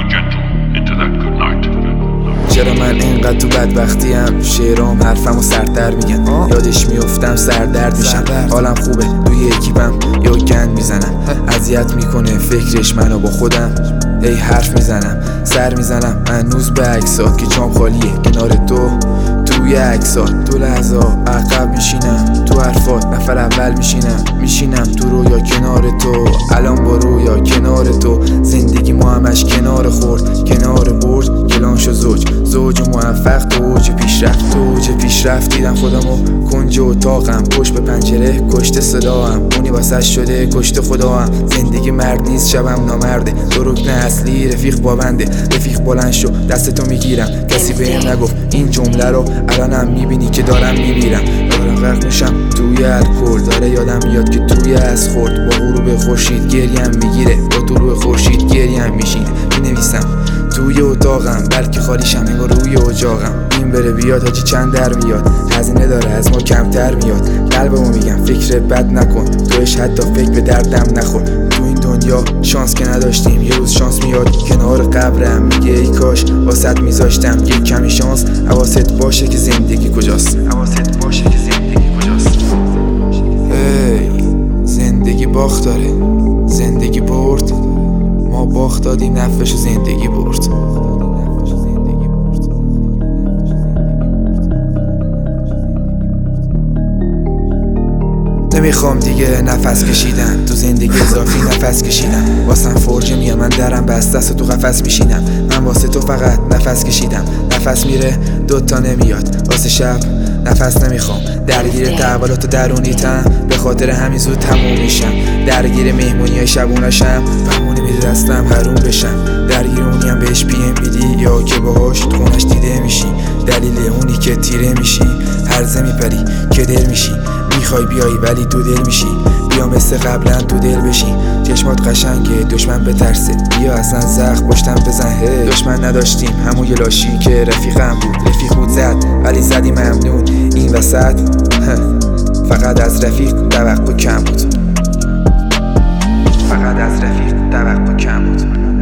gentle into that good night. چرا من اینقدر تو بدبختیم؟ شعرام حرفمو سردر میگن، یادش میفتم سردرد میشم. حالم خوبه توی اکیپم یه گند میزنم، اذیت میکنه فکرش منو با خودم. هی حرف میزنم سر میزنم هنوز به عکسات که جام خالیه کنار توی عکسات. تو لحظه عقب میشینم، تو حرفات نفر اول میشینم تو رویا کنار تو. الان با رویا کنار تو، زندگی ما همش کنار خورد کنار برد. کلانش و زوج و موفق تو اوج پیشرفت دیدم خودمو کنج اتاقم، پشت به پنجره کشته صداام، اونی واسش شده کشته خداام. زندگی مرد نیست شبم نامرده، تو رکن اصلی رفیق بابنده. رفیق بلند شو دستتو میگیرم، کسی بهم نگفت این جمله رو، الانم میبینی که دارم میمیرم. دارم غرق میشم توی الکل، داره یادم میاد که توی از خورد. با غروب خورشید گریم میگیره، با طلوع خورشید گریم میشینه. مینویسم توی اتاقم بلکه خالیشم انگار روی اجاقم. این بره بیاد حاجی چند در میاد، هزینه داره از ما کمتر میاد. قلبمو میگم فکر بد نکن، توش حتی فکر به دردم نخور. تو این دنیا شانس که نداشتیم، یه روز شانس میاد کنار قبرم میگه ای کاش واسط میذاشتم یک کمی شانس. حواست باشه که زندگی کجاست، هی زندگی باخت داره، زندگی برد، ما باخت دادیم نفعشو زندگی برد. نمیخوام دیگه نفس کشیدم تو زندگی، اضافی نفس کشیدم. واسم فرجه میام من درم بسته است و تو قفس میشینم. من واسه تو فقط نفس کشیدم، نفس میره دوتا نمیاد. واسه شب نفس نمیخوام، درگیر تحولات و درونیتم، به خاطر همین زود تموم میشم. درگیر مهمونی های شبونشم، بهونه میده دستم حروم بشم. درگیر اونی هم بهش پی ام میدی یا که باهاش تو خونش دیده میشی. دلیل اونی که تیره میشی، هرزه میپری که دل میشی. میخوای بیایی ولی تو دل میشی، بیا مثل قبلا تو دل بشی. چشمات قشنگه دشمن بترسه، بیا اصلا زخم پشتم بزن. دشمن نداشتیم همون یه لاشی که رفیقم بود، رفیق بود زد ولی زدی ممنون. این وسط فقط از رفیق توقع کم بود، فقط از رفیق توقع کم بود.